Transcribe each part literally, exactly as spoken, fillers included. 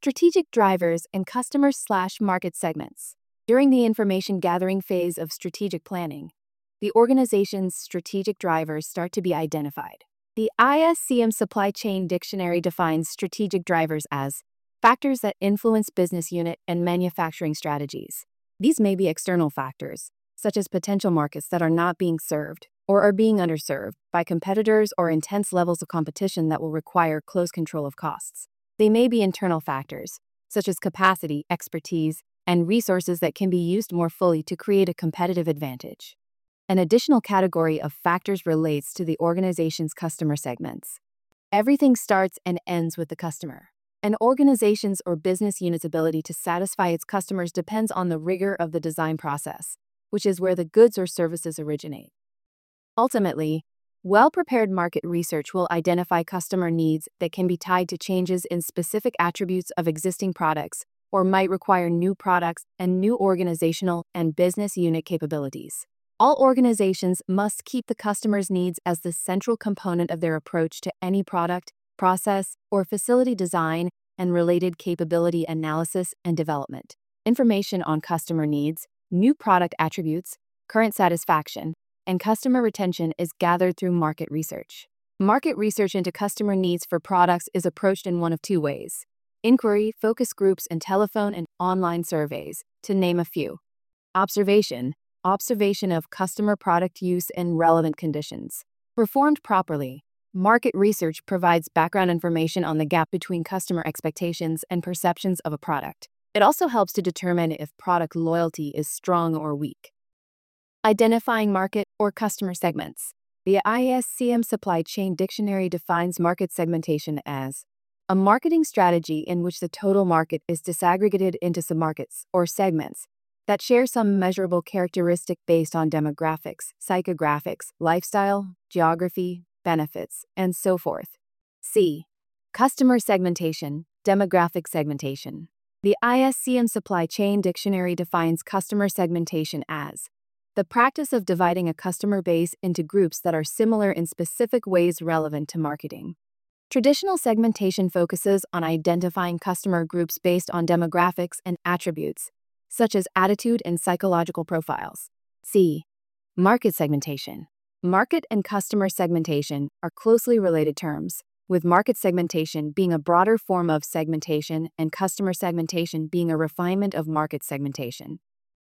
Strategic drivers and customer slash market segments. During the information gathering phase of strategic planning, the organization's strategic drivers start to be identified. The I S C M Supply Chain Dictionary defines strategic drivers as factors that influence business unit and manufacturing strategies. These may be external factors, such as potential markets that are not being served or are being underserved by competitors or intense levels of competition that will require close control of costs. They may be internal factors, such as capacity, expertise, and resources that can be used more fully to create a competitive advantage. An additional category of factors relates to the organization's customer segments. Everything starts and ends with the customer. An organization's or business unit's ability to satisfy its customers depends on the rigor of the design process, which is where the goods or services originate. Ultimately, well-prepared market research will identify customer needs that can be tied to changes in specific attributes of existing products or might require new products and new organizational and business unit capabilities. All organizations must keep the customer's needs as the central component of their approach to any product, process, or facility design and related capability analysis and development. Information on customer needs, new product attributes, current satisfaction, and customer retention is gathered through market research. Market research into customer needs for products is approached in one of two ways: inquiry, focus groups, and telephone and online surveys, to name a few. Observation, observation of customer product use and relevant conditions. Performed properly, market research provides background information on the gap between customer expectations and perceptions of a product. It also helps to determine if product loyalty is strong or weak. Identifying market or customer segments. The I S C M Supply Chain Dictionary defines market segmentation as a marketing strategy in which the total market is disaggregated into submarkets or segments that share some measurable characteristic based on demographics, psychographics, lifestyle, geography, benefits, and so forth. C. Customer segmentation, demographic segmentation. The I S C M Supply Chain Dictionary defines customer segmentation as the practice of dividing a customer base into groups that are similar in specific ways relevant to marketing. Traditional segmentation focuses on identifying customer groups based on demographics and attributes, such as attitude and psychological profiles. C. Market segmentation. Market and customer segmentation are closely related terms, with market segmentation being a broader form of segmentation and customer segmentation being a refinement of market segmentation.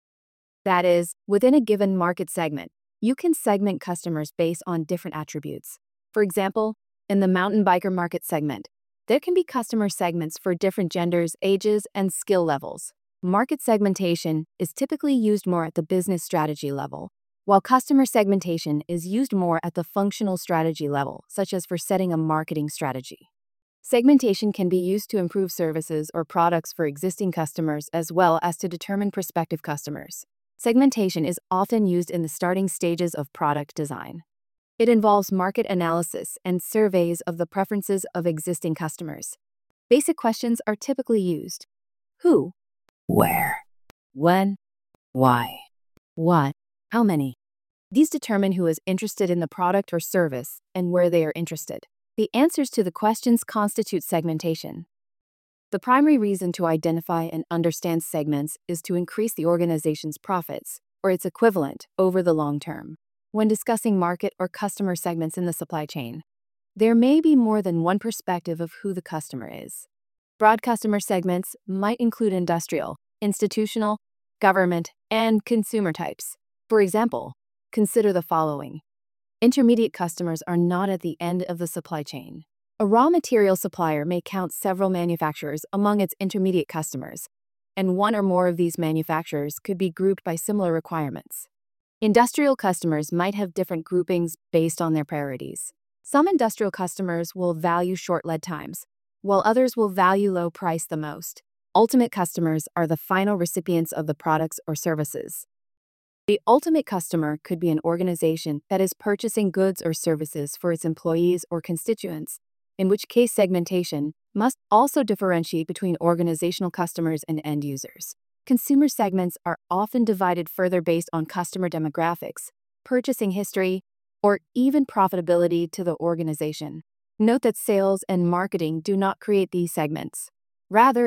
That is, within a given market segment, you can segment customers based on different attributes. For example, in the mountain biker market segment, there can be customer segments for different genders, ages, and skill levels. Market segmentation is typically used more at the business strategy level, while customer segmentation is used more at the functional strategy level, such as for setting a marketing strategy. Segmentation can be used to improve services or products for existing customers as well as to determine prospective customers. Segmentation is often used in the starting stages of product design. It involves market analysis and surveys of the preferences of existing customers. Basic questions are typically used: who, where, when, why, what, how many. These determine who is interested in the product or service and where they are interested. The answers to the questions constitute segmentation. The primary reason to identify and understand segments is to increase the organization's profits, or its equivalent, over the long term. When discussing market or customer segments in the supply chain, there may be more than one perspective of who the customer is. Broad customer segments might include industrial, institutional, government, and consumer types. For example, consider the following. Intermediate customers are not at the end of the supply chain. A raw material supplier may count several manufacturers among its intermediate customers, and one or more of these manufacturers could be grouped by similar requirements. Industrial customers might have different groupings based on their priorities. Some industrial customers will value short lead times, while others will value low price the most. Ultimate customers are the final recipients of the products or services. The ultimate customer could be an organization that is purchasing goods or services for its employees or constituents, in which case segmentation must also differentiate between organizational customers and end users. Consumer segments are often divided further based on customer demographics, purchasing history, or even profitability to the organization. Note that sales and marketing do not create these segments. Rather,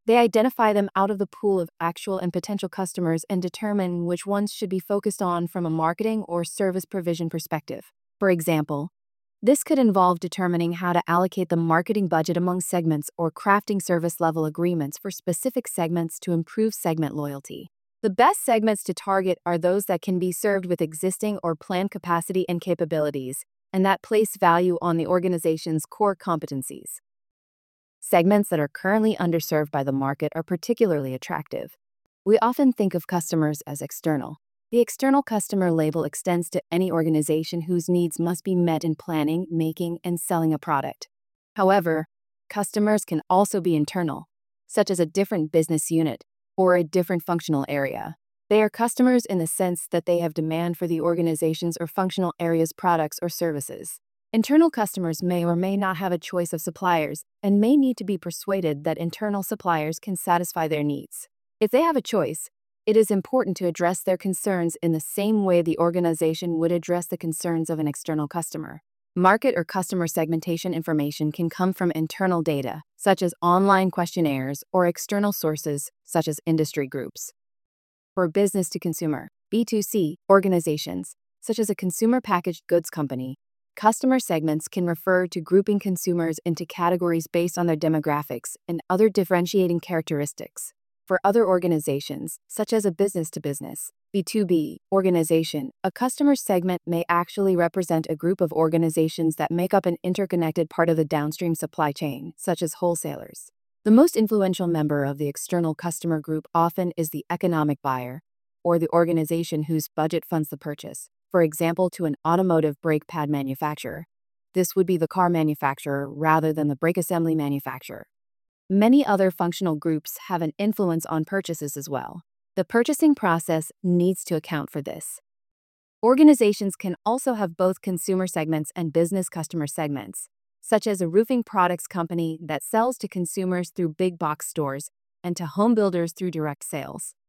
They identify them out of the pool of actual and potential customers and determine which ones should be focused on from a marketing or service provision perspective. For example, this could involve determining how to allocate the marketing budget among segments or crafting service level agreements for specific segments to improve segment loyalty. The best segments to target are those that can be served with existing or planned capacity and capabilities, and that place value on the organization's core competencies. Segments that are currently underserved by the market are particularly attractive. We often think of customers as external. The external customer label extends to any organization whose needs must be met in planning, making, and selling a product. However, customers can also be internal, such as a different business unit or a different functional area. They are customers in the sense that they have demand for the organization's or functional area's products or services. Internal customers may or may not have a choice of suppliers and may need to be persuaded that internal suppliers can satisfy their needs. If they have a choice, it is important to address their concerns in the same way the organization would address the concerns of an external customer. Market or customer segmentation information can come from internal data, such as online questionnaires, or external sources, such as industry groups. For business to consumer, B two C, organizations, such as a consumer packaged goods company, customer segments can refer to grouping consumers into categories based on their demographics and other differentiating characteristics. For other organizations, such as a business-to-business, B two B, organization, a customer segment may actually represent a group of organizations that make up an interconnected part of the downstream supply chain, such as wholesalers. The most influential member of the external customer group often is the economic buyer, or the organization whose budget funds the purchase. For example, to an automotive brake pad manufacturer, this would be the car manufacturer rather than the brake assembly manufacturer. Many other functional groups have an influence on purchases as well. The purchasing process needs to account for this. Organizations can also have both consumer segments and business customer segments, such as a roofing products company that sells to consumers through big box stores and to home builders through direct sales.